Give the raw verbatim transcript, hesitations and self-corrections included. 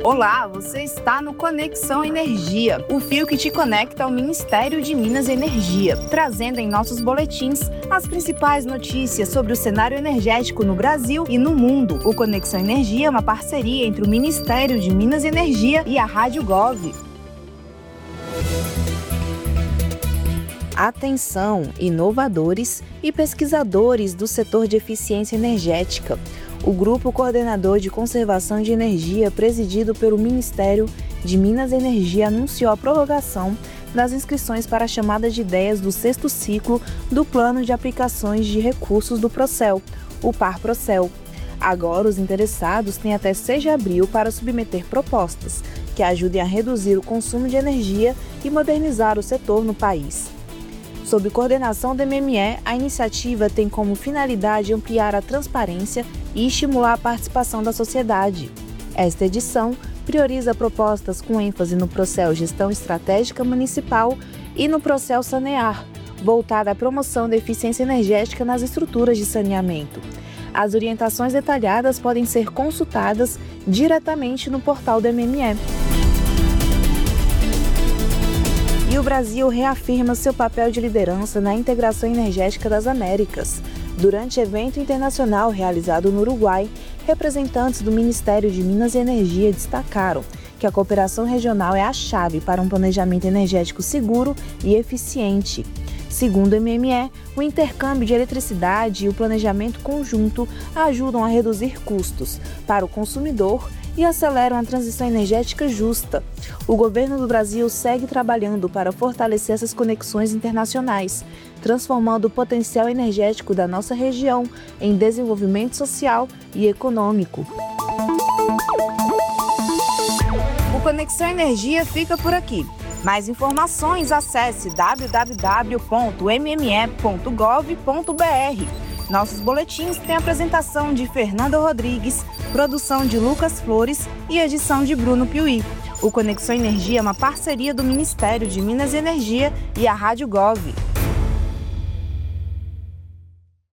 Olá, você está no Conexão Energia, o fio que te conecta ao Ministério de Minas e Energia, trazendo em nossos boletins as principais notícias sobre o cenário energético no Brasil e no mundo. O Conexão Energia é uma parceria entre o Ministério de Minas e Energia e a Rádio Gov. Atenção, inovadores e pesquisadores do setor de eficiência energética. O Grupo Coordenador de Conservação de Energia, presidido pelo Ministério de Minas e Energia, anunciou a prorrogação das inscrições para a chamada de ideias do sexto ciclo do Plano de Aplicações de Recursos do Procel, o PAR-Procel. Agora, os interessados têm até seis de abril para submeter propostas que ajudem a reduzir o consumo de energia e modernizar o setor no país. Sob coordenação do M M E, a iniciativa tem como finalidade ampliar a transparência e estimular a participação da sociedade. Esta edição prioriza propostas com ênfase no Procel Gestão Estratégica Municipal e no Procel Sanear, voltada à promoção da eficiência energética nas estruturas de saneamento. As orientações detalhadas podem ser consultadas diretamente no portal do M M E. E o Brasil reafirma seu papel de liderança na integração energética das Américas. Durante evento internacional realizado no Uruguai, representantes do Ministério de Minas e Energia destacaram que a cooperação regional é a chave para um planejamento energético seguro e eficiente. Segundo o M M E, o intercâmbio de eletricidade e o planejamento conjunto ajudam a reduzir custos para o consumidor e aceleram a transição energética justa. O governo do Brasil segue trabalhando para fortalecer essas conexões internacionais, transformando o potencial energético da nossa região em desenvolvimento social e econômico. O Conexão Energia fica por aqui. Mais informações, acesse w w w ponto m m e ponto gov ponto b r. Nossos boletins têm apresentação de Fernanda Rodrigues, produção de Lucas Flores e edição de Bruno Piuí. O Conexão Energia é uma parceria do Ministério de Minas e Energia e a Rádio Gov.